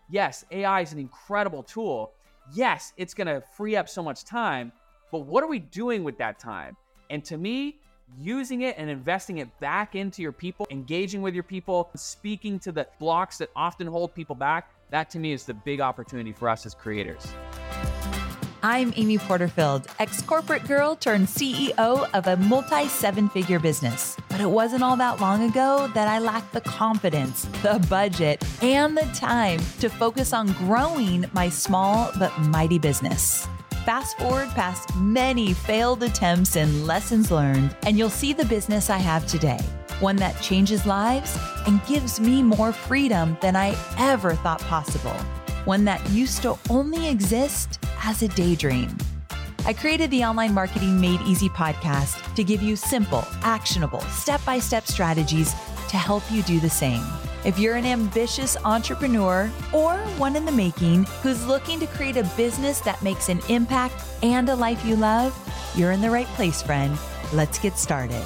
yes, AI is an incredible tool. Yes, it's going to free up so much time, but what are we doing with that time? And to me, using it and investing it back into your people, engaging with your people, speaking to the blocks that often hold people back, that to me is the big opportunity for us as creators. I'm Amy Porterfield, ex-corporate girl turned CEO of a multi-seven-figure business. But it wasn't all that long ago that I lacked the confidence, the budget, and the time to focus on growing my small but mighty business. Fast forward past many failed attempts and lessons learned, and you'll see the business I have today. One that changes lives and gives me more freedom than I ever thought possible. One that used to only exist as a daydream. I created the Online Marketing Made Easy podcast to give you simple, actionable, step-by-step strategies to help you do the same. If you're an ambitious entrepreneur or one in the making who's looking to create a business that makes an impact and a life you love, you're in the right place, friend. Let's get started.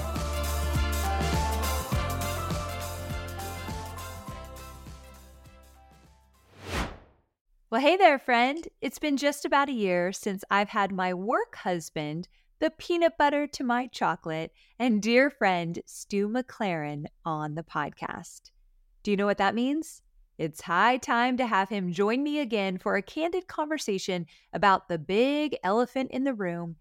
Well, hey there, friend. It's been just about a year since I've had my work husband, the peanut butter to my chocolate, and dear friend, Stu McLaren, on the podcast. Do you know what that means? It's high time to have him join me again for a candid conversation about the big elephant in the room,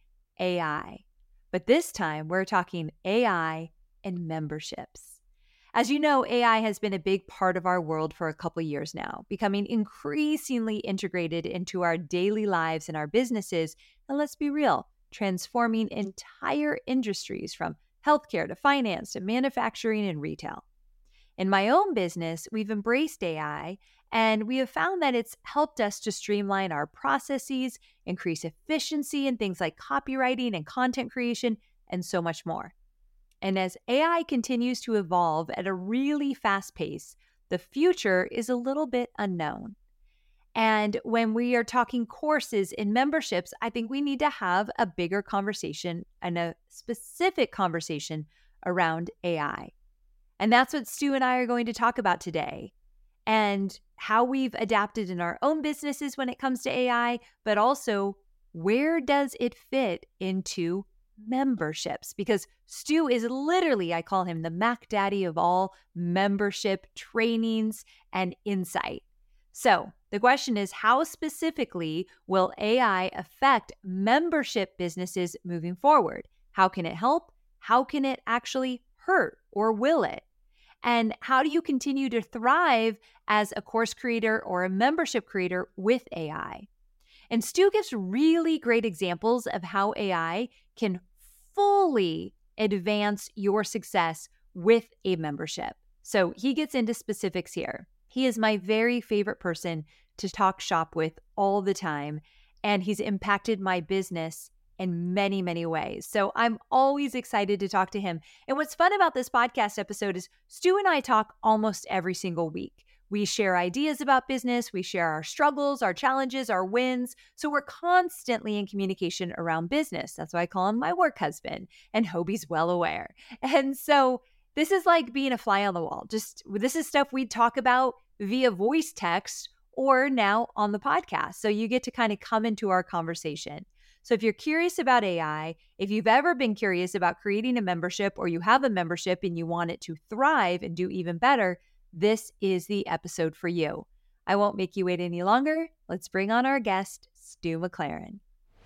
AI. But this time, we're talking AI and memberships. As you know, AI has been a big part of our world for a couple of years now, becoming increasingly integrated into our daily lives and our businesses. And let's be real, transforming entire industries from healthcare to finance to manufacturing and retail. In my own business, we've embraced AI, and we have found that it's helped us to streamline our processes, increase efficiency in things like copywriting and content creation, and so much more. And as AI continues to evolve at a really fast pace, the future is a little bit unknown. And when we are talking courses and memberships, I think we need to have a bigger conversation and a specific conversation around AI. And that's what Stu and I are going to talk about today, and how we've adapted in our own businesses when it comes to AI, but also where does it fit into memberships? Because Stu is literally, I call him the Mac Daddy of all membership trainings and insight. So the question is, how specifically will AI affect membership businesses moving forward? How can it help? How can it actually hurt, or will it? And how do you continue to thrive as a course creator or a membership creator with AI? And Stu gives really great examples of how AI can fully advance your success with a membership. So he gets into specifics here. He is my very favorite person to talk shop with all the time, and he's impacted my business in many, many ways. So I'm always excited to talk to him. And what's fun about this podcast episode is Stu and I talk almost every single week. We share ideas about business. We share our struggles, our challenges, our wins. So we're constantly in communication around business. That's why I call him my work husband, and Hobie's well aware. And so this is like being a fly on the wall. This is stuff we talk about via voice text or now on the podcast. So you get to kind of come into our conversation. So if you're curious about AI, if you've ever been curious about creating a membership, or you have a membership and you want it to thrive and do even better, this is the episode for you. I won't make you wait any longer. Let's bring on our guest, Stu McLaren.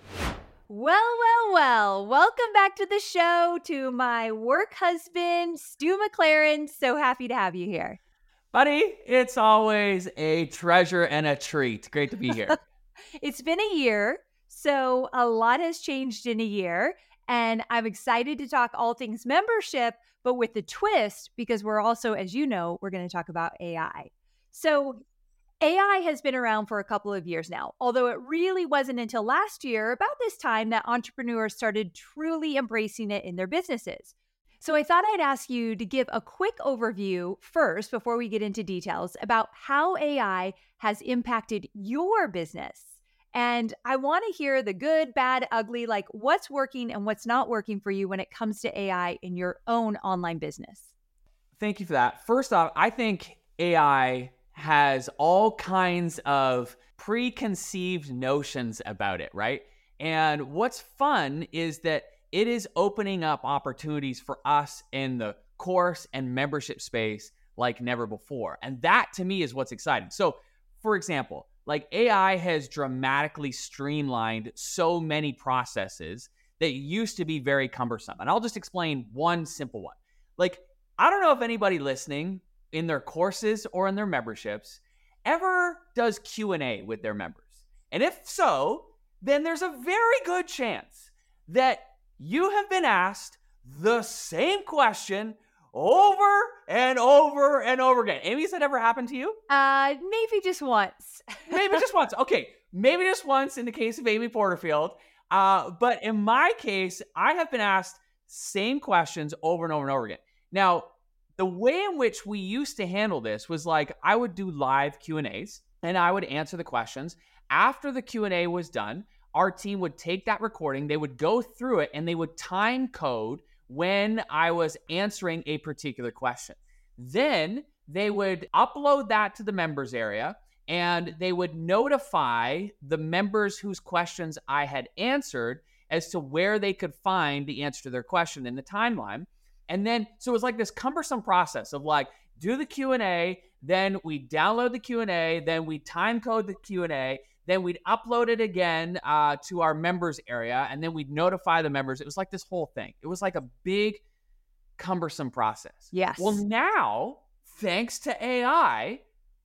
Well. Welcome back to the show, to my work husband, Stu McLaren. So happy to have you here. Buddy, it's always a treasure and a treat. Great to be here. It's been a year, so a lot has changed in a year. And I'm excited to talk all things membership, but with the twist, because we're also, as you know, we're going to talk about AI. So AI has been around for a couple of years now, although it really wasn't until last year, about this time, that entrepreneurs started truly embracing it in their businesses. So I thought I'd ask you to give a quick overview first, before we get into details, about how AI has impacted your business. And I want to hear the good, bad, ugly, like what's working and what's not working for you when it comes to AI in your own online business. Thank you for that. First off, I think AI has all kinds of preconceived notions about it, right? And what's fun is that it is opening up opportunities for us in the course and membership space like never before. And that to me is what's exciting. So, for example, like AI has dramatically streamlined so many processes that used to be very cumbersome. And I'll just explain one simple one. Like, I don't know if anybody listening in their courses or in their memberships ever does Q&A with their members. And if so, then there's a very good chance that you have been asked the same question over and over and over again. Amy, has that ever happened to you? Maybe just once. Maybe just once. Okay, maybe just once in the case of Amy Porterfield. But in my case, I have been asked same questions over and over and over again. Now, the way in which we used to handle this was like I would do live Q&As and I would answer the questions. After the Q&A was done, our team would take that recording, they would go through it, and they would time code when I was answering a particular question. Then they would upload that to the members area, and they would notify the members whose questions I had answered as to where they could find the answer to their question in the timeline. And then, so it was like this cumbersome process of like, do the Q&A, then we download the Q&A, then we time code the Q&A, then we'd upload it again to our members area, and then we'd notify the members. It was like this whole thing. It was like a big, cumbersome process. Yes. Well, now, thanks to AI,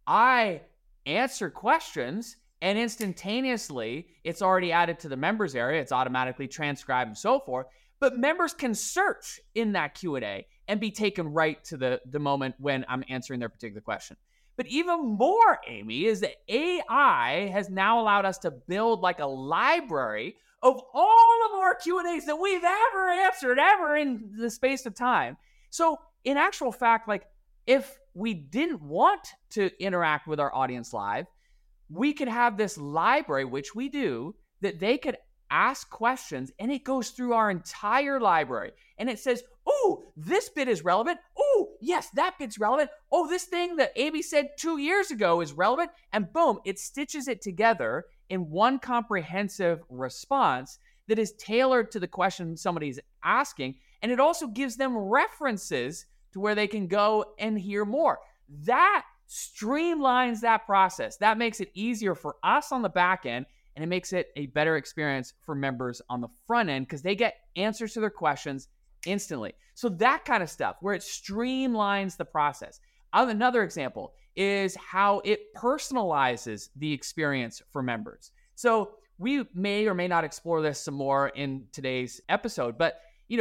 I answer questions, and instantaneously, it's already added to the members area. It's automatically transcribed and so forth. But members can search in that Q&A and be taken right to the moment when I'm answering their particular question. But even more, Amy, is that AI has now allowed us to build like a library of all of our Q&As that we've ever answered ever in the space of time. So in actual fact, like if we didn't want to interact with our audience live, we could have this library, which we do, that they could ask questions and it goes through our entire library and it says, oh, this bit is relevant. Oh, yes, that bit's relevant. Oh, this thing that Amy said 2 years ago is relevant. And boom, it stitches it together in one comprehensive response that is tailored to the question somebody's asking. And it also gives them references to where they can go and hear more. That streamlines that process. That makes it easier for us on the back end, and it makes it a better experience for members on the front end because they get answers to their questions instantly. So that kind of stuff where it streamlines the process. Another example is how it personalizes the experience for members. So we may or may not explore this some more in today's episode, but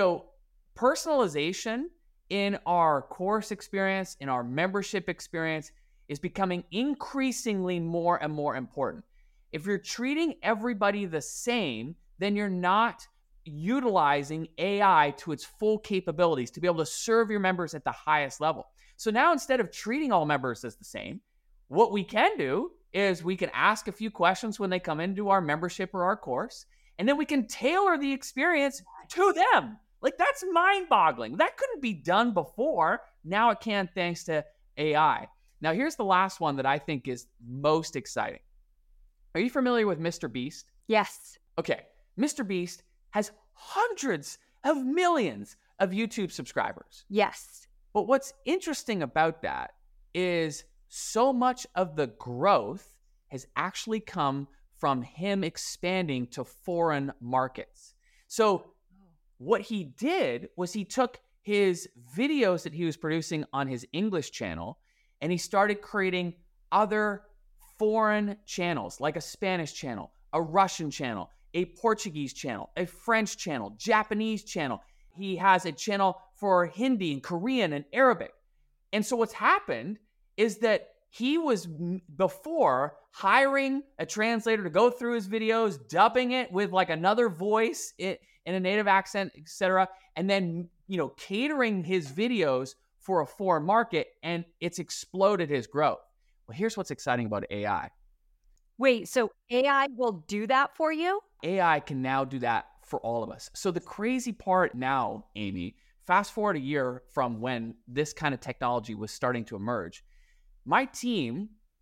personalization in our course experience, in our membership experience, is becoming increasingly more and more important. If you're treating everybody the same, then you're not utilizing AI to its full capabilities to be able to serve your members at the highest level. So now instead of treating all members as the same, what we can do is we can ask a few questions when they come into our membership or our course, and then we can tailor the experience to them. Like that's mind-boggling. That couldn't be done before. Now it can thanks to AI. Now here's the last one that I think is most exciting. Are you familiar with Mr. Beast? Yes. Okay. Mr. Beast has hundreds of millions of YouTube subscribers. Yes. But what's interesting about that is so much of the growth has actually come from him expanding to foreign markets. So what he did was he took his videos that he was producing on his English channel and he started creating other foreign channels, like a Spanish channel, a Russian channel, a Portuguese channel, a French channel, Japanese channel. He has a channel for Hindi and Korean and Arabic. And so what's happened is that he was before hiring a translator to go through his videos, dubbing it with like another voice in a native accent, etc., and then, catering his videos for a foreign market, and it's exploded his growth. Well, here's what's exciting about AI. Wait, so AI will do that for you? AI can now do that for all of us. So the crazy part now, Amy, fast forward a year from when this kind of technology was starting to emerge, my team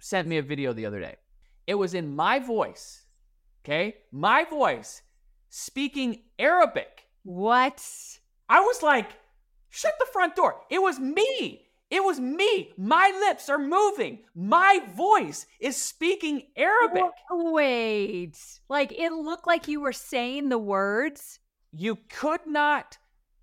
sent me a video the other day. It was in my voice, okay? My voice speaking Arabic. What? I was like, shut the front door. It was me. It was me. My lips are moving. My voice is speaking Arabic. Wait, like it looked like you were saying the words? You could not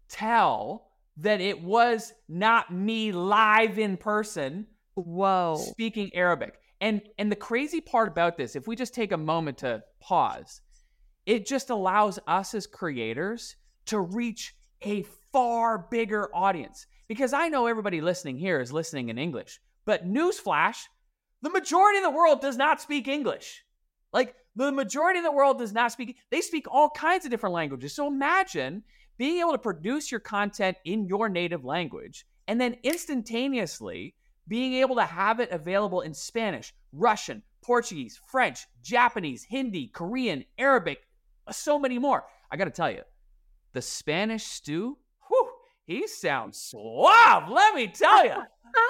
tell that it was not me live in person. Whoa. Speaking Arabic. And the crazy part about this, if we just take a moment to pause, it just allows us as creators to reach a far bigger audience. Because I know everybody listening here is listening in English, but newsflash, the majority of the world does not speak English. Like, the majority of the world does not speak, they speak all kinds of different languages. So imagine being able to produce your content in your native language and then instantaneously being able to have it available in Spanish, Russian, Portuguese, French, Japanese, Hindi, Korean, Arabic, so many more. I got to tell you, the Spanish Stu, he sounds suave, let me tell you.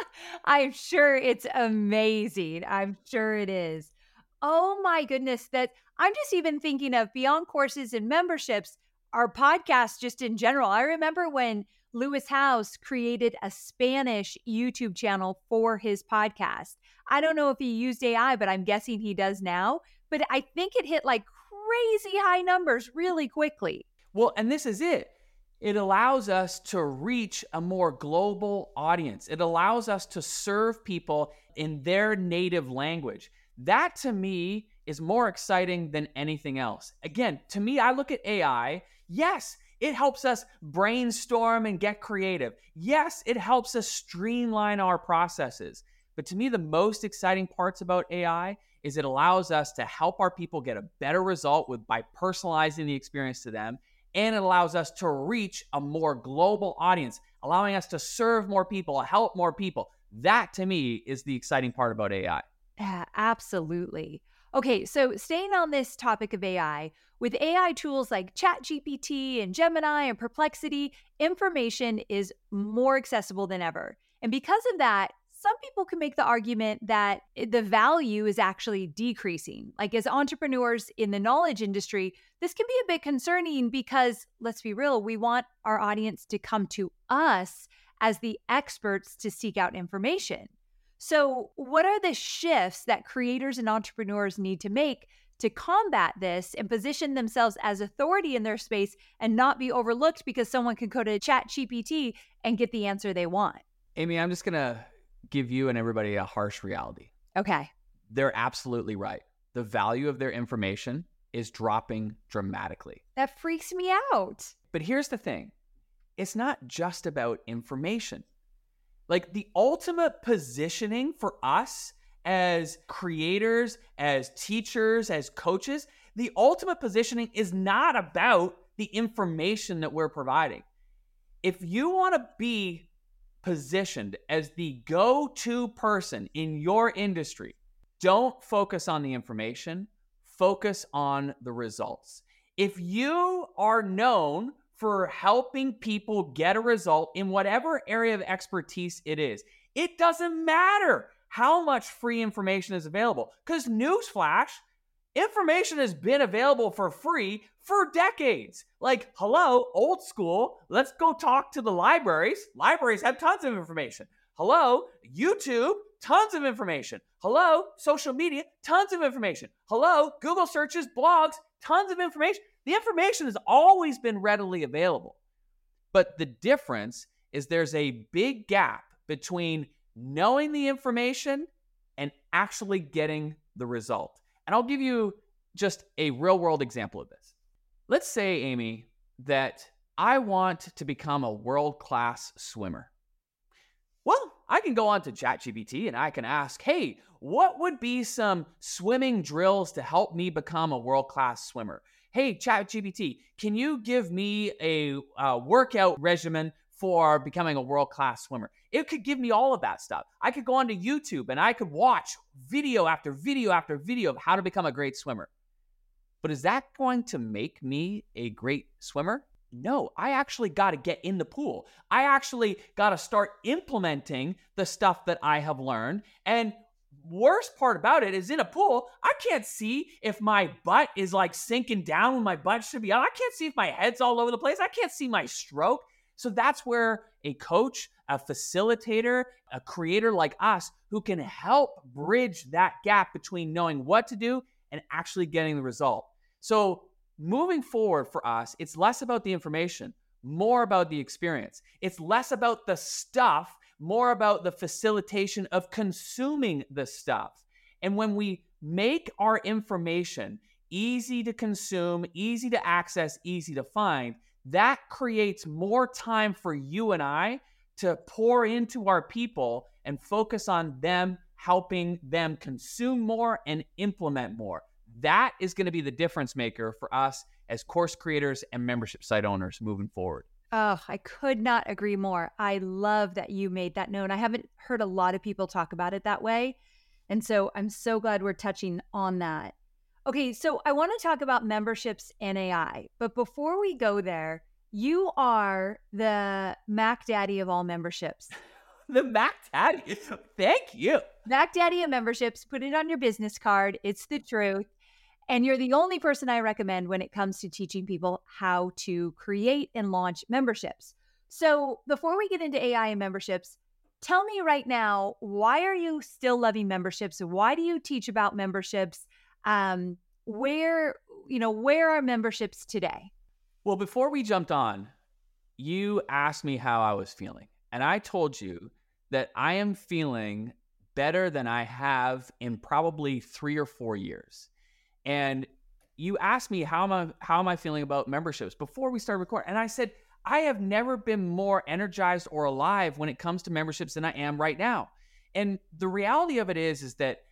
I'm sure it's amazing. I'm sure it is. Oh my goodness, that I'm just even thinking of beyond courses and memberships, our podcast just in general. I remember when Lewis Howes created a Spanish YouTube channel for his podcast. I don't know if he used AI, but I'm guessing he does now. But I think it hit like crazy high numbers really quickly. Well, and this is it. It allows us to reach a more global audience. It allows us to serve people in their native language. That to me is more exciting than anything else. Again, to me, I look at AI. Yes, it helps us brainstorm and get creative. Yes, it helps us streamline our processes. But to me, the most exciting parts about AI is it allows us to help our people get a better result by personalizing the experience to them. And it allows us to reach a more global audience, allowing us to serve more people, help more people. That, to me, is the exciting part about AI. Yeah, absolutely. Okay, so staying on this topic of AI, with AI tools like ChatGPT and Gemini and Perplexity, information is more accessible than ever. And because of that, some people can make the argument that the value is actually decreasing. Like, as entrepreneurs in the knowledge industry, this can be a bit concerning because, let's be real, we want our audience to come to us as the experts to seek out information. So what are the shifts that creators and entrepreneurs need to make to combat this and position themselves as authority in their space and not be overlooked because someone can go to ChatGPT and get the answer they want? Amy, I'm just going to give you and everybody a harsh reality. Okay. They're absolutely right. The value of their information is dropping dramatically. That freaks me out. But here's the thing. It's not just about information. Like, the ultimate positioning for us as creators, as teachers, as coaches, the ultimate positioning is not about the information that we're providing. If you want to be positioned as the go-to person in your industry, don't focus on the information, focus on the results. If you are known for helping people get a result in whatever area of expertise it is, it doesn't matter how much free information is available. Because newsflash, information has been available for free for decades. Like, hello, old school, let's go talk to the libraries. Libraries have tons of information. Hello, YouTube, tons of information. Hello, social media, tons of information. Hello, Google searches, blogs, tons of information. The information has always been readily available. But the difference is there's a big gap between knowing the information and actually getting the result. And I'll give you just a real-world example of this. Let's say, Amy, that I want to become a world-class swimmer. Well, I can go on to ChatGPT and I can ask, hey, what would be some swimming drills to help me become a world-class swimmer? Hey, ChatGPT, can you give me a workout regimen for becoming a world-class swimmer? It could give me all of that stuff. I could go onto YouTube and I could watch video after video after video of how to become a great swimmer. But is that going to make me a great swimmer? No, I actually got to get in the pool. I actually got to start implementing the stuff that I have learned. And worst part about it is in a pool, I can't see if my butt is like sinking down when my butt should be out. I can't see if my head's all over the place. I can't see my stroke. So that's where a coach, a facilitator, a creator like us who can help bridge that gap between knowing what to do and actually getting the result. So moving forward for us, it's less about the information, more about the experience. It's less about the stuff, more about the facilitation of consuming the stuff. And when we make our information easy to consume, easy to access, easy to find, that creates more time for you and I to pour into our people and focus on them, helping them consume more and implement more. That is going to be the difference maker for us as course creators and membership site owners moving forward. Oh, I could not agree more. I love that you made that known. I haven't heard a lot of people talk about it that way. And so I'm so glad we're touching on that. Okay, so I want to talk about memberships and AI. But before we go there, you are the Mac Daddy of all memberships. The Mac Daddy. Thank you. Mac Daddy of memberships. Put it on your business card. It's the truth. And you're the only person I recommend when it comes to teaching people how to create and launch memberships. So before we get into AI and memberships, tell me right now, why are you still loving memberships? Why do you teach about memberships? Where are memberships today? Well, before we jumped on, you asked me how I was feeling. And I told you that I am feeling better than I have in probably 3 or 4 years. And you asked me how am I feeling about memberships before we started recording. And I said, I have never been more energized or alive when it comes to memberships than I am right now. And the reality of it is that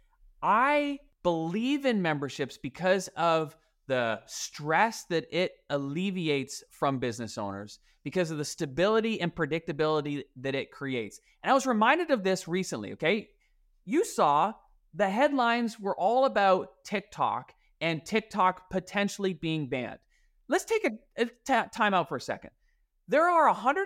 I believe in memberships because of the stress that it alleviates from business owners, because of the stability and predictability that it creates. And I was reminded of this recently, okay? You saw the headlines were all about TikTok and TikTok potentially being banned. Let's take a time out for a second. There are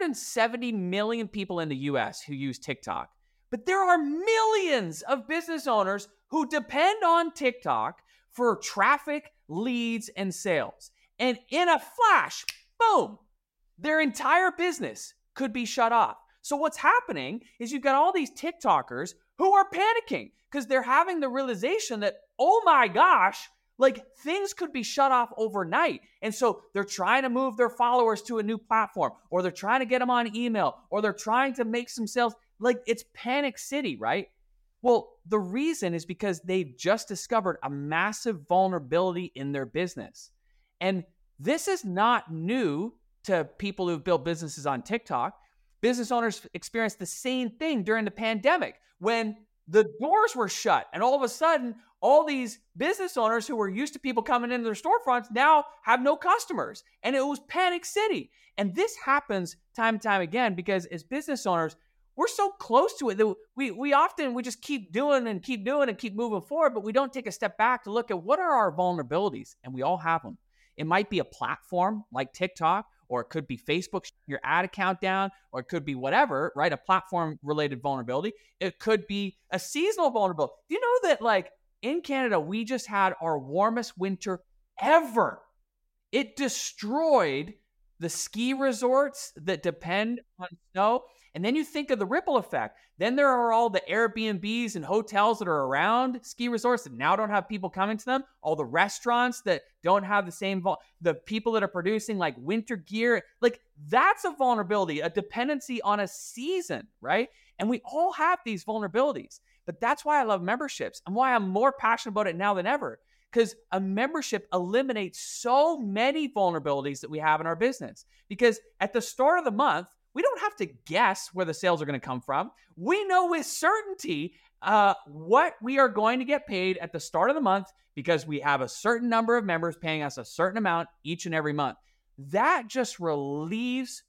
170 million people in the US who use TikTok, but there are millions of business owners who depend on TikTok for traffic, leads, and sales. And in a flash, boom, their entire business could be shut off. So what's happening is you've got all these TikTokers who are panicking because they're having the realization that, oh my gosh, like things could be shut off overnight. And so they're trying to move their followers to a new platform, or they're trying to get them on email, or they're trying to make some sales. Like it's panic city, right? Well, the reason is because they've just discovered a massive vulnerability in their business. And this is not new to people who've built businesses on TikTok. Business owners experienced the same thing during the pandemic when the doors were shut. And all of a sudden, all these business owners who were used to people coming into their storefronts now have no customers. And it was panic city. And this happens time and time again because as business owners, we're so close to it that we just keep doing and keep moving forward, but we don't take a step back to look at what are our vulnerabilities, and we all have them. It might be a platform like TikTok, or it could be Facebook, your ad account down, or it could be whatever, right? A platform-related vulnerability. It could be a seasonal vulnerability. Do you know that, like, in Canada, we just had our warmest winter ever? It destroyed the ski resorts that depend on snow. And then you think of the ripple effect. Then there are all the Airbnbs and hotels that are around ski resorts that now don't have people coming to them. All the restaurants that don't have the same, the people that are producing like winter gear. Like that's a vulnerability, a dependency on a season, right? And we all have these vulnerabilities. But that's why I love memberships and why I'm more passionate about it now than ever. Because a membership eliminates so many vulnerabilities that we have in our business. Because at the start of the month, we don't have to guess where the sales are going to come from. We know with certainty what we are going to get paid at the start of the month because we have a certain number of members paying us a certain amount each and every month. That just relieves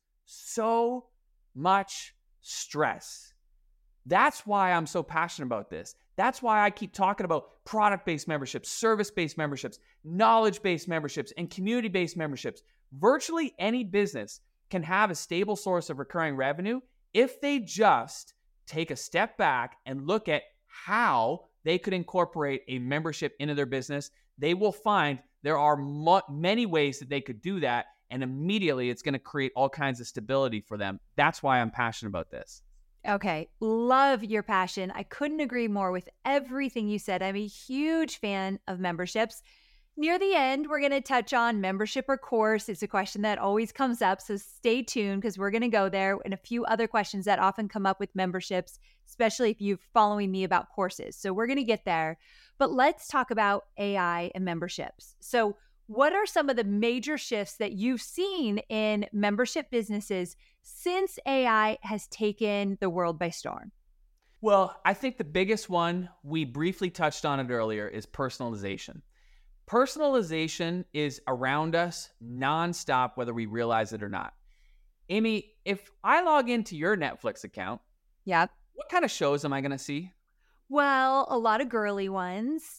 so much stress. That's why I'm so passionate about this. That's why I keep talking about product-based memberships, service-based memberships, knowledge-based memberships, and community-based memberships. Virtually any business can have a stable source of recurring revenue if they just take a step back and look at how they could incorporate a membership into their business, they will find there are many ways that they could do that. And immediately it's going to create all kinds of stability for them. That's why I'm passionate about this. Okay. Love your passion. I couldn't agree more with everything you said. I'm a huge fan of memberships. Near the end, we're going to touch on membership or course. It's a question that always comes up, so stay tuned because we're going to go there, and a few other questions that often come up with memberships, especially if you're following me about courses. So we're going to get there. But let's talk about AI and memberships. So what are some of the major shifts that you've seen in membership businesses since AI has taken the world by storm? Well, I think the biggest one, we briefly touched on it earlier, is personalization. Personalization is around us nonstop, whether we realize it or not. Amy, if I log into your Netflix account, Yep. what kind of shows am I going to see? Well, a lot of girly ones.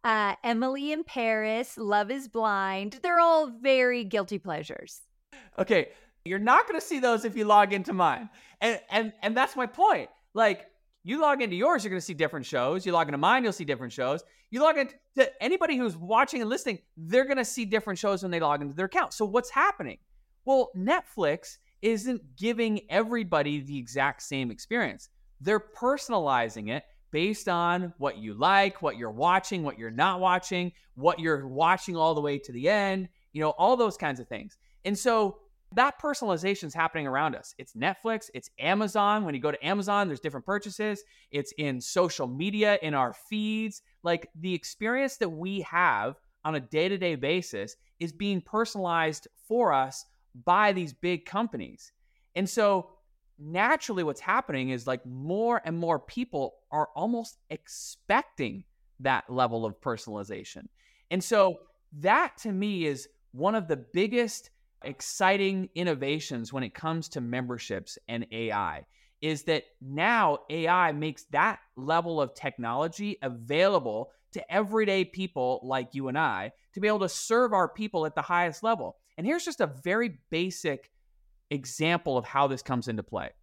Emily in Paris, Love is Blind. They're all very guilty pleasures. Okay, you're not going to see those if you log into mine. And that's my point. Like, you log into yours, you're going to see different shows. You log into mine, you'll see different shows. You log into anybody who's watching and listening, they're going to see different shows when they log into their account. So what's happening? Well, Netflix isn't giving everybody the exact same experience. They're personalizing it based on what you like, what you're watching, what you're not watching, what you're watching all the way to the end, all those kinds of things. And so that personalization is happening around us. It's Netflix, it's Amazon. When you go to Amazon, there's different purchases. It's in social media, in our feeds. Like, the experience that we have on a day-to-day basis is being personalized for us by these big companies. And so naturally what's happening is, like, more and more people are almost expecting that level of personalization. And so that, to me, is one of the biggest exciting innovations when it comes to memberships and AI, is that now AI makes that level of technology available to everyday people like you and I to be able to serve our people at the highest level. And here's just a very basic example of how this comes into play.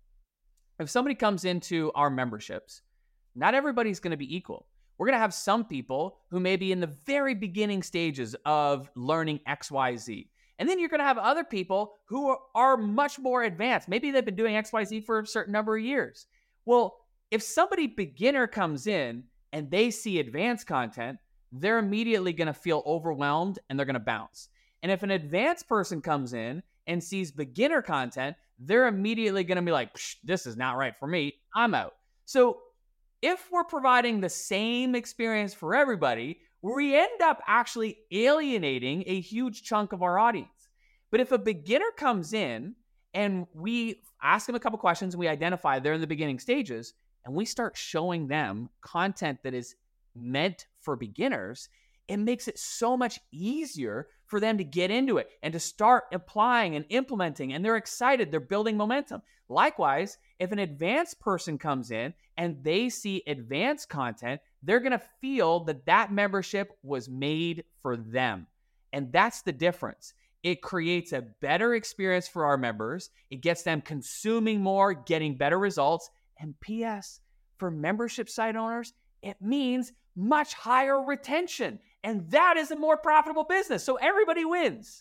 If somebody comes into our memberships, not everybody's going to be equal. We're going to have some people who may be in the very beginning stages of learning XYZ. And then you're going to have other people who are much more advanced. Maybe they've been doing XYZ for a certain number of years. Well, if somebody beginner comes in and they see advanced content, they're immediately going to feel overwhelmed and they're going to bounce. And if an advanced person comes in and sees beginner content, they're immediately going to be like, this is not right for me. I'm out. So if we're providing the same experience for everybody, we end up actually alienating a huge chunk of our audience. But if a beginner comes in and we ask them a couple questions and we identify they're in the beginning stages and we start showing them content that is meant for beginners, it makes it so much easier for them to get into it and to start applying and implementing, and they're excited, they're building momentum. Likewise, if an advanced person comes in and they see advanced content, they're going to feel that that membership was made for them. And that's the difference. It creates a better experience for our members. It gets them consuming more, getting better results. And P.S., for membership site owners, it means much higher retention. And that is a more profitable business. So everybody wins.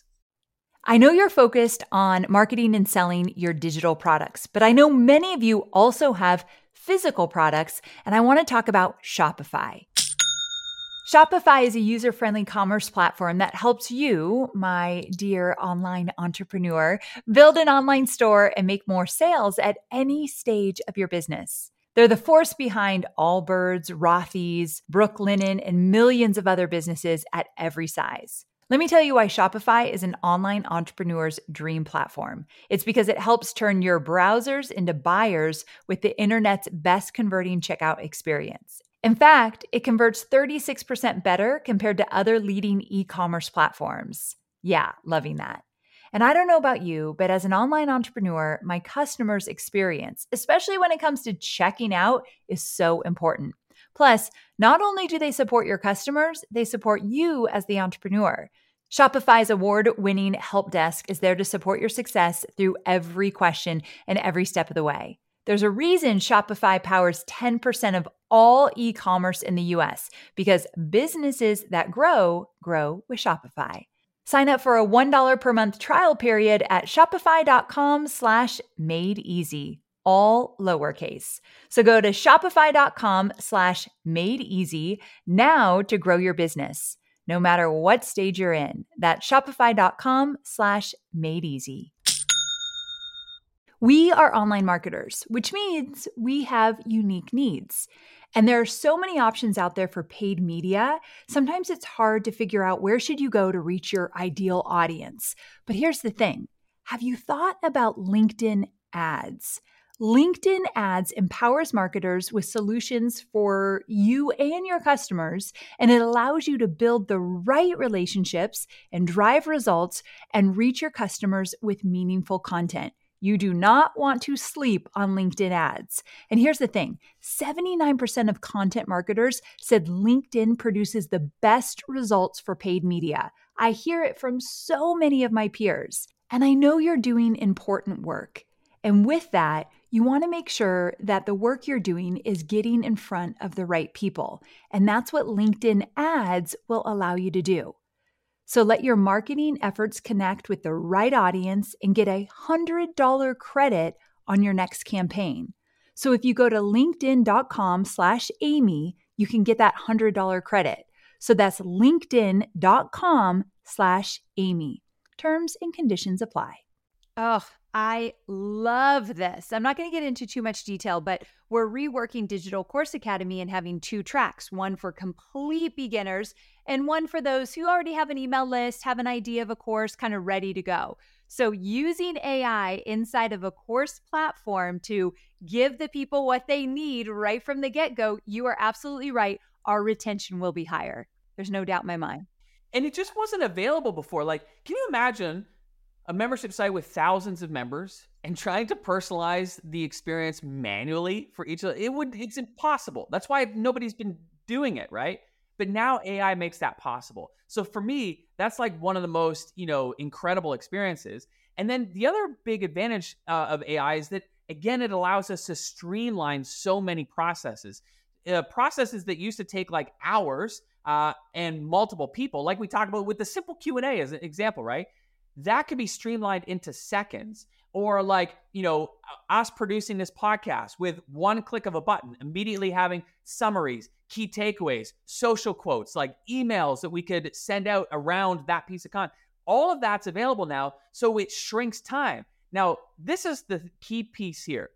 I know you're focused on marketing and selling your digital products, but I know many of you also have physical products, and I want to talk about Shopify. Shopify is a user-friendly commerce platform that helps you, my dear online entrepreneur, build an online store and make more sales at any stage of your business. They're the force behind Allbirds, Rothy's, Brooklinen, and millions of other businesses at every size. Let me tell you why Shopify is an online entrepreneur's dream platform. It's because it helps turn your browsers into buyers with the internet's best converting checkout experience. In fact, it converts 36% better compared to other leading e-commerce platforms. Yeah, loving that. And I don't know about you, but as an online entrepreneur, my customers' experience, especially when it comes to checking out, is so important. Plus, not only do they support your customers, they support you as the entrepreneur. Shopify's award-winning help desk is there to support your success through every question and every step of the way. There's a reason Shopify powers 10% of all e-commerce in the US, because businesses that grow with Shopify. Sign up for a $1 per month trial period at shopify.com/madeeasy, all lowercase. So go to shopify.com/madeeasy now to grow your business, no matter what stage you're in. That's shopify.com/madeeasy. We are online marketers, which means we have unique needs. And there are so many options out there for paid media. Sometimes it's hard to figure out where should you go to reach your ideal audience. But here's the thing. Have you thought about LinkedIn ads? LinkedIn ads empowers marketers with solutions for you and your customers, and it allows you to build the right relationships and drive results and reach your customers with meaningful content. You do not want to sleep on LinkedIn ads. And here's the thing, 79% of content marketers said LinkedIn produces the best results for paid media. I hear it from so many of my peers. And I know you're doing important work. And with that, you want to make sure that the work you're doing is getting in front of the right people. And that's what LinkedIn ads will allow you to do. So let your marketing efforts connect with the right audience and get a $100 credit on your next campaign. So if you go to linkedin.com/Amy, you can get that $100 credit. So that's linkedin.com/Amy. Terms and conditions apply. Oh, I love this. I'm not going to get into too much detail, but we're reworking Digital Course Academy and having 2 tracks, one for complete beginners and one for those who already have an email list, have an idea of a course, kind of ready to go. So using AI inside of a course platform to give the people what they need right from the get-go, you are absolutely right. Our retention will be higher. There's no doubt in my mind. And it just wasn't available before. Like, can you imagine a membership site with thousands of members and trying to personalize the experience manually for each of them? It's impossible. That's why nobody's been doing it, right? But now AI makes that possible. So for me, that's like one of the most, incredible experiences. And then the other big advantage of AI is that, again, it allows us to streamline so many processes. Processes that used to take like hours and multiple people, like we talked about with the simple Q&A as an example, right? That could be streamlined into seconds. Or like, us producing this podcast with one click of a button, immediately having summaries, key takeaways, social quotes, like emails that we could send out around that piece of content. All of that's available now, so it shrinks time. Now, this is the key piece here.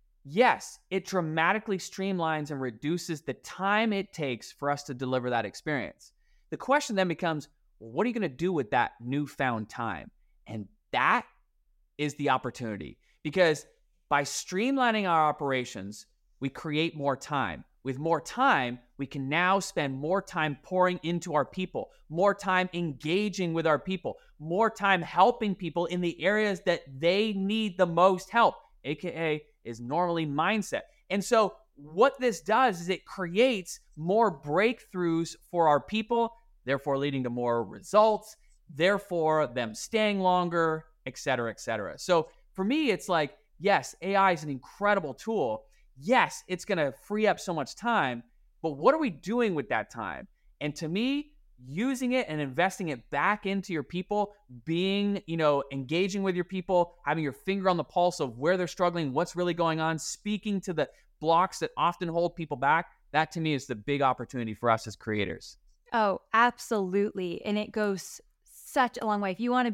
Yes, it dramatically streamlines and reduces the time it takes for us to deliver that experience. The question then becomes, what are you going to do with that newfound time? And that is the opportunity, because by streamlining our operations, we create more time. With more time, we can now spend more time pouring into our people, more time engaging with our people, more time helping people in the areas that they need the most help, aka is normally mindset. And so what this does is it creates more breakthroughs for our people, therefore leading to more results, therefore them staying longer, et cetera, et cetera. So for me, it's like, yes, AI is an incredible tool. Yes, it's going to free up so much time, but what are we doing with that time? And to me, using it and investing it back into your people, being, engaging with your people, having your finger on the pulse of where they're struggling, what's really going on, speaking to the blocks that often hold people back, that to me is the big opportunity for us as creators. Oh, absolutely. And it goes such a long way. If you want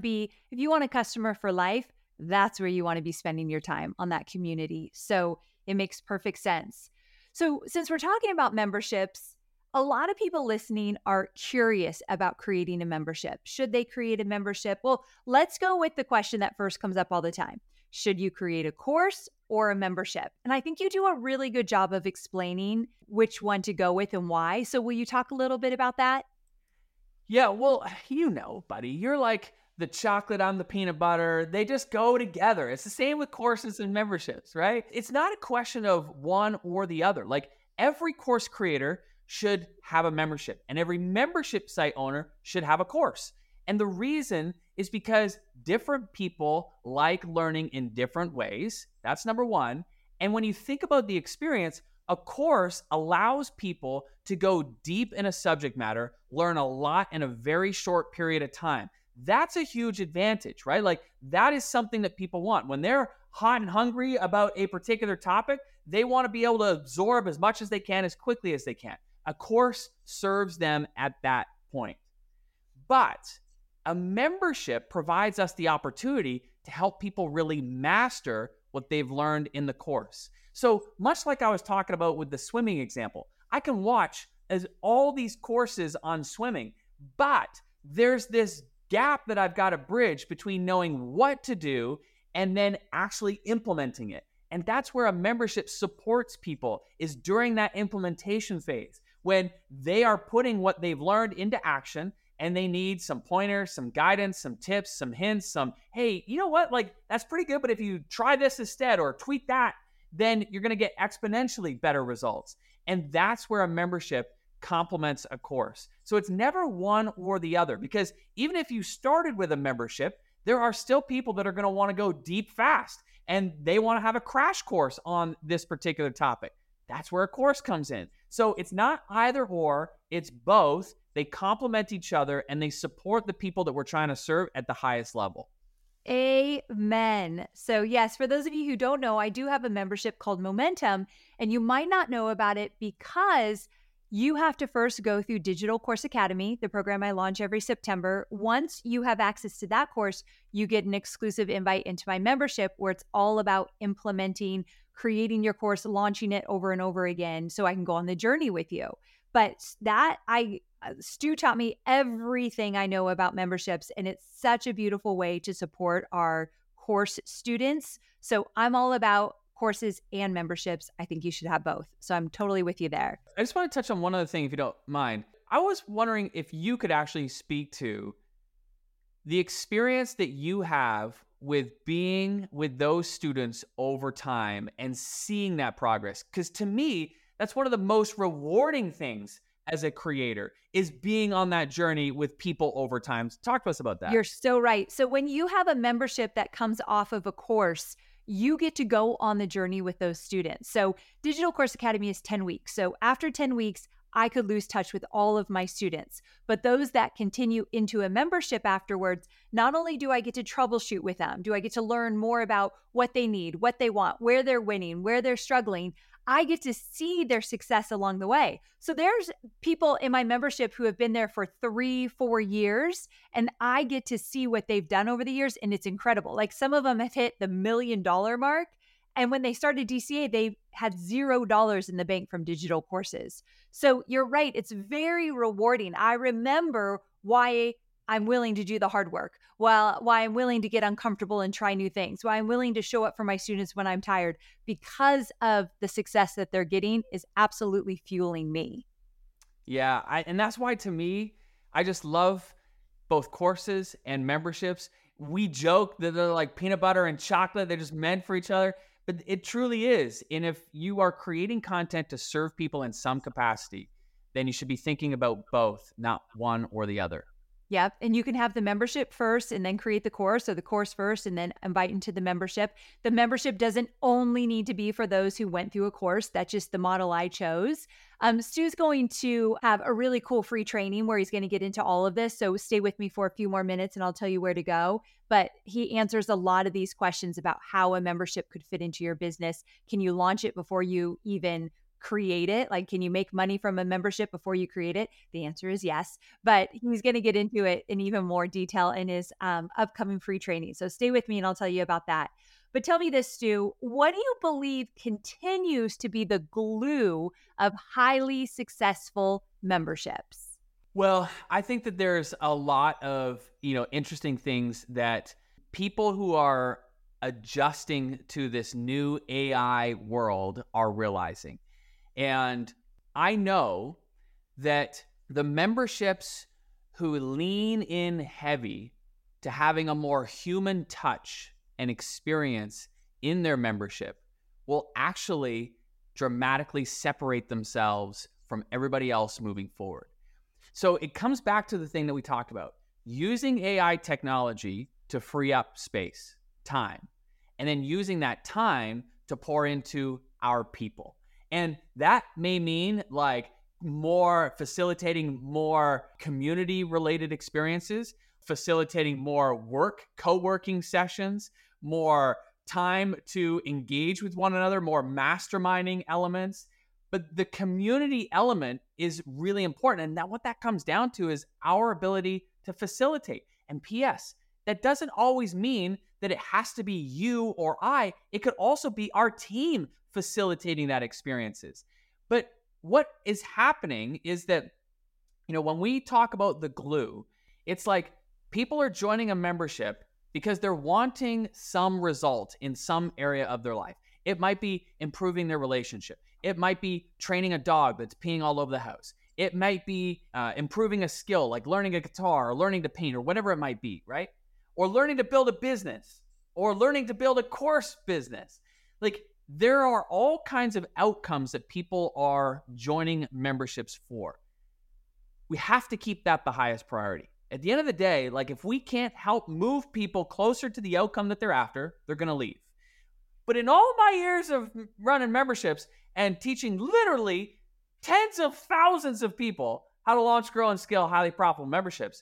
a customer for life, that's where you want to be spending your time, on that community. So it makes perfect sense. So since we're talking about memberships, a lot of people listening are curious about creating a membership. Should they create a membership? Well, let's go with the question that first comes up all the time. Should you create a course or a membership? And I think you do a really good job of explaining which one to go with and why. So will you talk a little bit about that? Yeah, well, buddy, you're like the chocolate on the peanut butter. They just go together. It's the same with courses and memberships, right? It's not a question of one or the other. Like, every course creator should have a membership, and every membership site owner should have a course. And the reason is because different people like learning in different ways. That's number one. And when you think about the experience, a course allows people to go deep in a subject matter, learn a lot in a very short period of time. That's a huge advantage, right? Like that is something that people want. When they're hot and hungry about a particular topic, they want to be able to absorb as much as they can as quickly as they can. A course serves them at that point. But a membership provides us the opportunity to help people really master what they've learned in the course. So much like I was talking about with the swimming example, I can watch as all these courses on swimming, but there's this gap that I've got to bridge between knowing what to do and then actually implementing it. And that's where a membership supports people, is during that implementation phase when they are putting what they've learned into action and they need some pointers, some guidance, some tips, some hints, some, hey, you know what? Like that's pretty good, but if you try this instead or tweak that, then you're going to get exponentially better results. And that's where a membership complements a course. So it's never one or the other, because even if you started with a membership, there are still people that are going to want to go deep fast and they want to have a crash course on this particular topic. That's where a course comes in. So it's not either or, it's both. They complement each other and they support the people that we're trying to serve at the highest level. Amen. So yes, for those of you who don't know, I do have a membership called Momentum, and you might not know about it because you have to first go through Digital Course Academy, the program I launch every September. Once you have access to that course, you get an exclusive invite into my membership where it's all about implementing, creating your course, launching it over and over again so I can go on the journey with you. But Stu taught me everything I know about memberships, and it's such a beautiful way to support our course students. So I'm all about courses and memberships. I think you should have both. So I'm totally with you there. I just want to touch on one other thing, if you don't mind. I was wondering if you could actually speak to the experience that you have with being with those students over time and seeing that progress. Because to me, that's one of the most rewarding things as a creator, is being on that journey with people over time. Talk to us about that. You're so right. So when you have a membership that comes off of a course, you get to go on the journey with those students. So Digital Course Academy is 10 weeks. So after 10 weeks, I could lose touch with all of my students. But those that continue into a membership afterwards, not only do I get to troubleshoot with them, do I get to learn more about what they need, what they want, where they're winning, where they're struggling, I get to see their success along the way. So there's people in my membership who have been there for 3-4 years, and I get to see what they've done over the years, and it's incredible. Like some of them have hit the $1 million mark, and when they started DCA, they had $0 in the bank from digital courses. So you're right, it's very rewarding. I remember why I'm willing to do the hard work, why I'm willing to get uncomfortable and try new things, why I'm willing to show up for my students when I'm tired, because of the success that they're getting is absolutely fueling me. Yeah, and that's why to me, I just love both courses and memberships. We joke that they're like peanut butter and chocolate, they're just meant for each other, but it truly is. And if you are creating content to serve people in some capacity, then you should be thinking about both, not one or the other. Yep. And you can have the membership first and then create the course, or the course first and then invite into the membership. The membership doesn't only need to be for those who went through a course. That's just the model I chose. Stu's going to have a really cool free training where he's going to get into all of this. So stay with me for a few more minutes and I'll tell you where to go. But he answers a lot of these questions about how a membership could fit into your business. Can you launch it before you even create it? Like, can you make money from a membership before you create it? The answer is yes, but he's going to get into it in even more detail in his upcoming free training. So stay with me and I'll tell you about that. But tell me this, Stu, what do you believe continues to be the glue of highly successful memberships? Well, I think that there's a lot of, interesting things that people who are adjusting to this new AI world are realizing. And I know that the memberships who lean in heavy to having a more human touch and experience in their membership will actually dramatically separate themselves from everybody else moving forward. So it comes back to the thing that we talked about, using AI technology to free up space, time, and then using that time to pour into our people. And that may mean like facilitating more community related experiences, facilitating more co-working sessions, more time to engage with one another, more masterminding elements. But the community element is really important. And what that comes down to is our ability to facilitate. And P.S., that doesn't always mean that it has to be you or I. It could also be our team facilitating that experiences. But what is happening is that, when we talk about the glue, it's like people are joining a membership because they're wanting some result in some area of their life. It might be improving their relationship. It might be training a dog that's peeing all over the house. It might be improving a skill like learning a guitar or learning to paint or whatever it might be, right? Or learning to build a business or learning to build a course business. Like there are all kinds of outcomes that people are joining memberships for. We have to keep that the highest priority. At the end of the day, like if we can't help move people closer to the outcome that they're after, they're going to leave. But in all my years of running memberships and teaching literally tens of thousands of people how to launch, grow, and scale highly profitable memberships,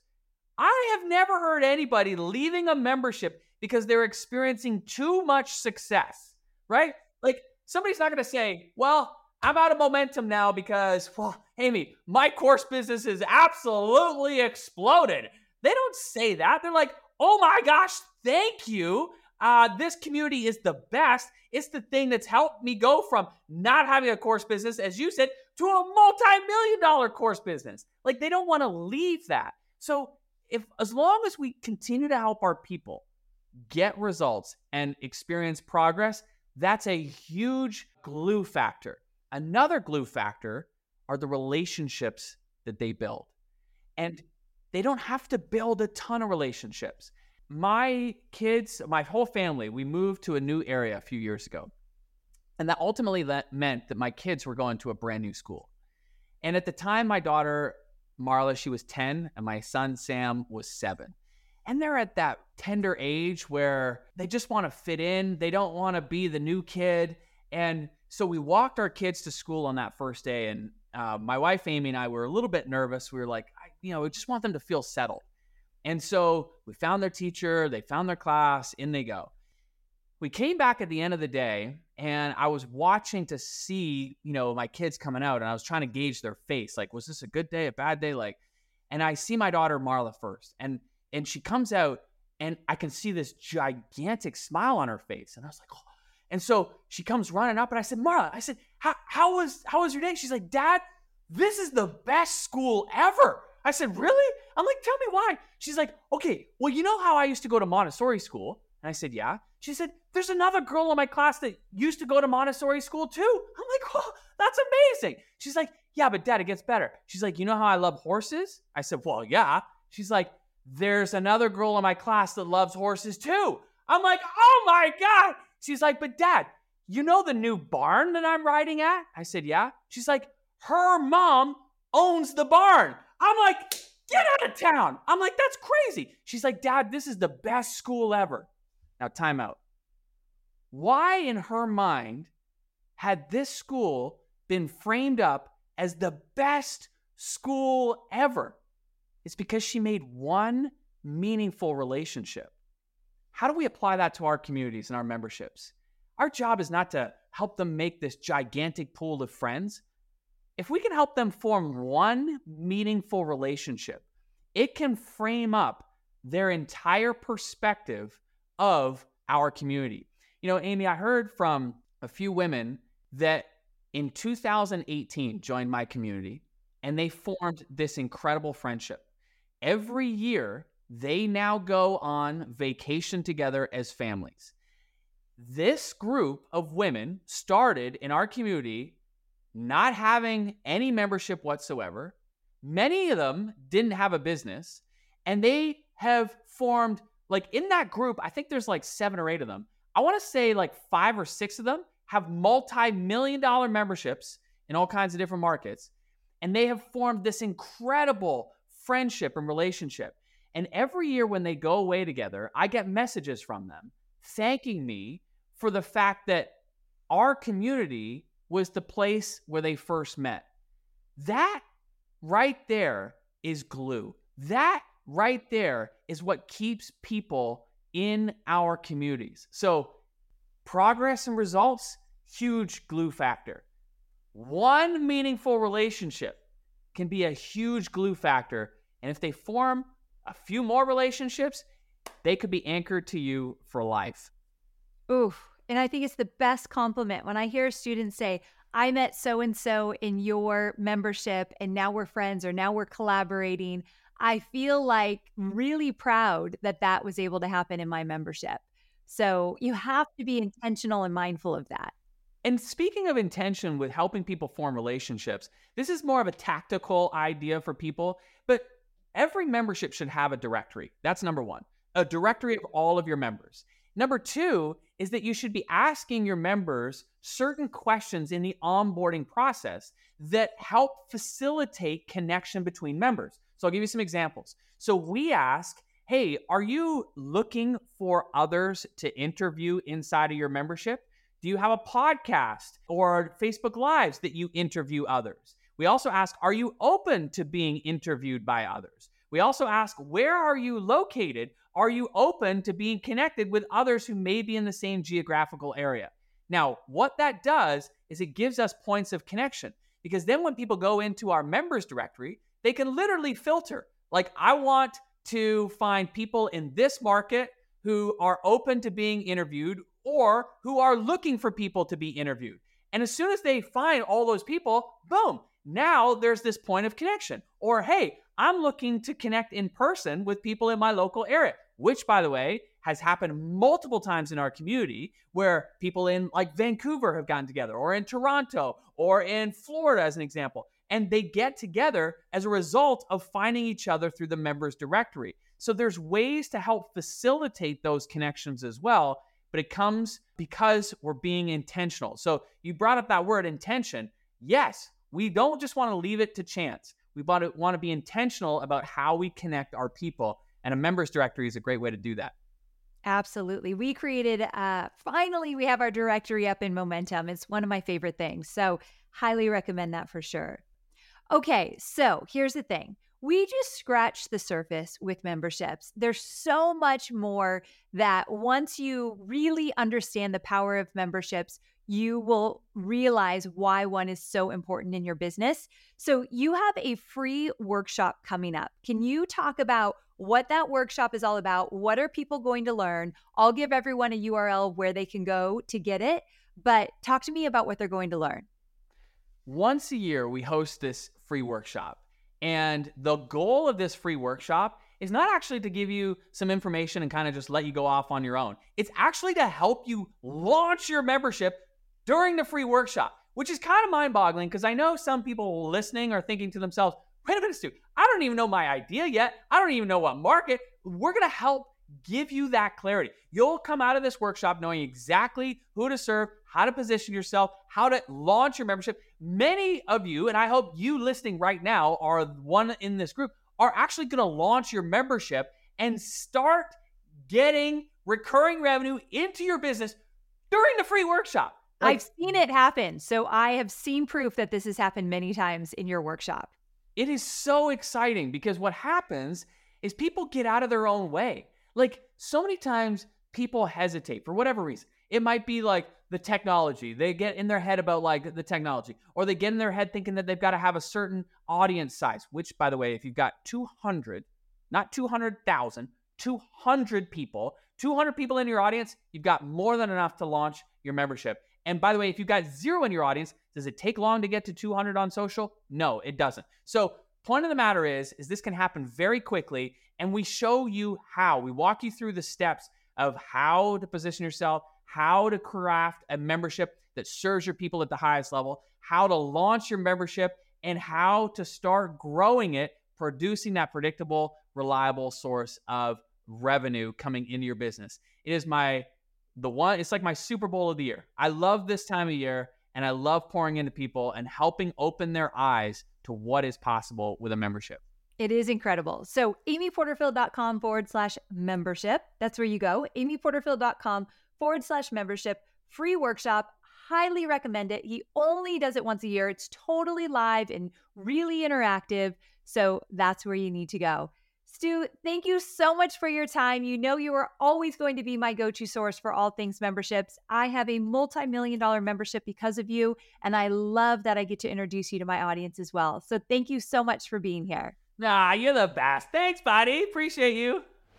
I have never heard anybody leaving a membership because they're experiencing too much success, right? Like somebody's not going to say, well, I'm out of momentum now because, Amy, my course business is absolutely exploded. They don't say that. They're like, oh my gosh, thank you. This community is the best. It's the thing that's helped me go from not having a course business, as you said, to a multi-million-dollar course business. Like they don't want to leave that. So as long as we continue to help our people get results and experience progress, that's a huge glue factor. Another glue factor are the relationships that they build. And they don't have to build a ton of relationships. My kids, my whole family, we moved to a new area a few years ago. And that ultimately meant that my kids were going to a brand new school. And at the time, my daughter, Marla, she was 10, and my son, Sam, was 7. And they're at that tender age where they just want to fit in. They don't want to be the new kid. And so we walked our kids to school on that first day. And my wife, Amy, and I were a little bit nervous. We were like, we just want them to feel settled. And so we found their teacher, they found their class, in they go. We came back at the end of the day, and I was watching to see, my kids coming out, and I was trying to gauge their face. Like, was this a good day, a bad day? And I see my daughter, Marla, first. And she comes out, and I can see this gigantic smile on her face. And I was like, oh. And so she comes running up, and I said, Marla, how was your day? She's like, Dad, this is the best school ever. I said, really? I'm like, tell me why. She's like, okay, well, you know how I used to go to Montessori school? And I said, yeah. She said, there's another girl in my class that used to go to Montessori school too. I'm like, oh, that's amazing. She's like, yeah, but Dad, it gets better. She's like, you know how I love horses? I said, well, yeah. She's like, there's another girl in my class that loves horses too. I'm like, oh my God. She's like, but Dad, you know the new barn that I'm riding at? I said, yeah. She's like, her mom owns the barn. I'm like, get out of town. I'm like, that's crazy. She's like, Dad, this is the best school ever. Now, time out. Why in her mind had this school been framed up as the best school ever? It's because she made one meaningful relationship. How do we apply that to our communities and our memberships? Our job is not to help them make this gigantic pool of friends. If we can help them form one meaningful relationship, it can frame up their entire perspective of our community. Amy, I heard from a few women that in 2018 joined my community, and they formed this incredible friendship. Every year, they now go on vacation together as families. This group of women started in our community not having any membership whatsoever. Many of them didn't have a business, and they have formed, in that group, I think there's 7 or 8 of them. I want to say 5 or 6 of them have multi-million-dollar memberships in all kinds of different markets, and they have formed this incredible friendship and relationship. And every year when they go away together, I get messages from them thanking me for the fact that our community was the place where they first met. That right there is glue. That right there is what keeps people in our communities. So progress and results, huge glue factor. One meaningful relationship can be a huge glue factor. And if they form a few more relationships, they could be anchored to you for life. Oof. And I think it's the best compliment when I hear students say, I met so-and-so in your membership and now we're friends or now we're collaborating. I feel like really proud that that was able to happen in my membership. So you have to be intentional and mindful of that. And speaking of intention with helping people form relationships, this is more of a tactical idea for people, but every membership should have a directory. That's number one, a directory of all of your members. Number two is that you should be asking your members certain questions in the onboarding process that help facilitate connection between members. So I'll give you some examples. So we ask, hey, are you looking for others to interview inside of your membership? Do you have a podcast or Facebook Lives that you interview others? We also ask, are you open to being interviewed by others? We also ask, where are you located? Are you open to being connected with others who may be in the same geographical area? Now, what that does is it gives us points of connection, because then when people go into our members directory, they can literally filter. Like, I want to find people in this market who are open to being interviewed or who are looking for people to be interviewed. And as soon as they find all those people, boom, now there's this point of connection. Or, hey, I'm looking to connect in person with people in my local area, which, by the way, has happened multiple times in our community where people in like Vancouver have gotten together, or in Toronto, or in Florida, as an example. And they get together as a result of finding each other through the members directory. So there's ways to help facilitate those connections as well, but it comes because we're being intentional. So you brought up that word intention. Yes, we don't just want to leave it to chance. We want to be intentional about how we connect our people, and a members directory is a great way to do that. Absolutely. We created, finally, we have our directory up in Momentum. It's one of my favorite things. So highly recommend that for sure. Okay, so here's the thing. We just scratched the surface with memberships. There's so much more that once you really understand the power of memberships, you will realize why one is so important in your business. So you have a free workshop coming up. Can you talk about what that workshop is all about? What are people going to learn? I'll give everyone a URL where they can go to get it, but talk to me about what they're going to learn. Once a year, we host this free workshop. And the goal of this free workshop is not actually to give you some information and kind of just let you go off on your own. It's actually to help you launch your membership during the free workshop, which is kind of mind-boggling because I know some people listening are thinking to themselves, wait a minute, Stu, I don't even know my idea yet. I don't even know what market. We're going to help give you that clarity. You'll come out of this workshop knowing exactly who to serve, how to position yourself, how to launch your membership. Many of you, and I hope you listening right now are one in this group, are actually going to launch your membership and start getting recurring revenue into your business during the free workshop. I've seen it happen. So I have seen proof that this has happened many times in your workshop. It is so exciting because what happens is people get out of their own way. Like, so many times people hesitate for whatever reason. It might be like the technology. They get in their head about like the technology, or they get in their head thinking that they've got to have a certain audience size, which, by the way, if you've got 200, not 200,000, 200 people in your audience, you've got more than enough to launch your membership. And by the way, if you've got 0 in your audience, does it take long to get to 200 on social? No, it doesn't. So point of the matter is this can happen very quickly, and we show you how. We walk you through the steps of how to position yourself, how to craft a membership that serves your people at the highest level, how to launch your membership, and how to start growing it, producing that predictable, reliable source of revenue coming into your business. It is it's like my Super Bowl of the year. I love this time of year, and I love pouring into people and helping open their eyes to what is possible with a membership. It is incredible. So amyporterfield.com/membership. That's where you go. amyporterfield.com/membership. Free workshop. highly recommend it. He only does it once a year. It's totally live and really interactive. So that's where you need to go. Stu, thank you so much for your time. You know you are always going to be my go-to source for all things memberships. I have a multi-million-dollar membership because of you, and I love that I get to introduce you to my audience as well. So thank you so much for being here. Nah, you're the best. Thanks, buddy. Appreciate you.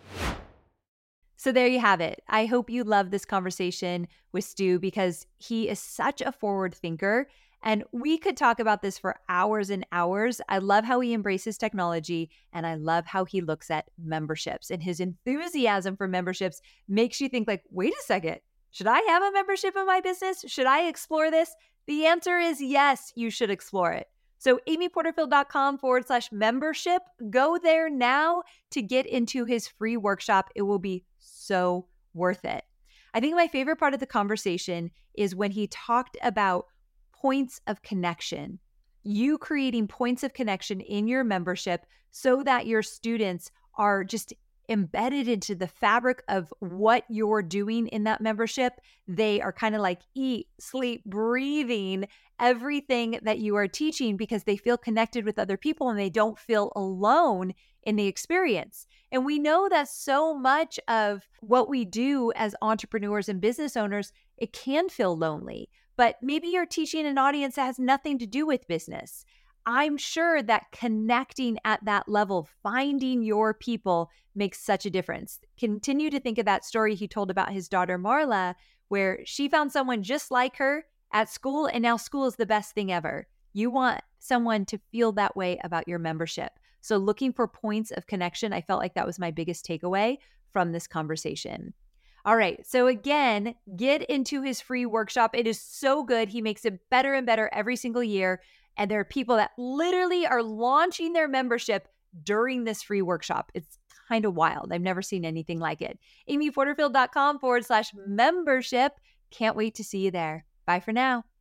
So there you have it. I hope you love this conversation with Stu because he is such a forward thinker. And we could talk about this for hours and hours. I love how he embraces technology, and I love how he looks at memberships. And his enthusiasm for memberships makes you think like, wait a second, should I have a membership in my business? Should I explore this? The answer is yes, you should explore it. So amyporterfield.com/membership. Go there now to get into his free workshop. It will be so worth it. I think my favorite part of the conversation is when he talked about points of connection. You creating points of connection in your membership so that your students are just embedded into the fabric of what you're doing in that membership. They are kind of like eat, sleep, breathing everything that you are teaching because they feel connected with other people and they don't feel alone in the experience. And we know that so much of what we do as entrepreneurs and business owners, it can feel lonely. But maybe you're teaching an audience that has nothing to do with business. I'm sure that connecting at that level, finding your people makes such a difference. Continue to think of that story he told about his daughter, Marla, where she found someone just like her at school, and now school is the best thing ever. You want someone to feel that way about your membership. So looking for points of connection, I felt like that was my biggest takeaway from this conversation. All right. So again, get into his free workshop. It is so good. He makes it better and better every single year. And there are people that literally are launching their membership during this free workshop. It's kind of wild. I've never seen anything like it. amyporterfield.com/membership. Can't wait to see you there. Bye for now.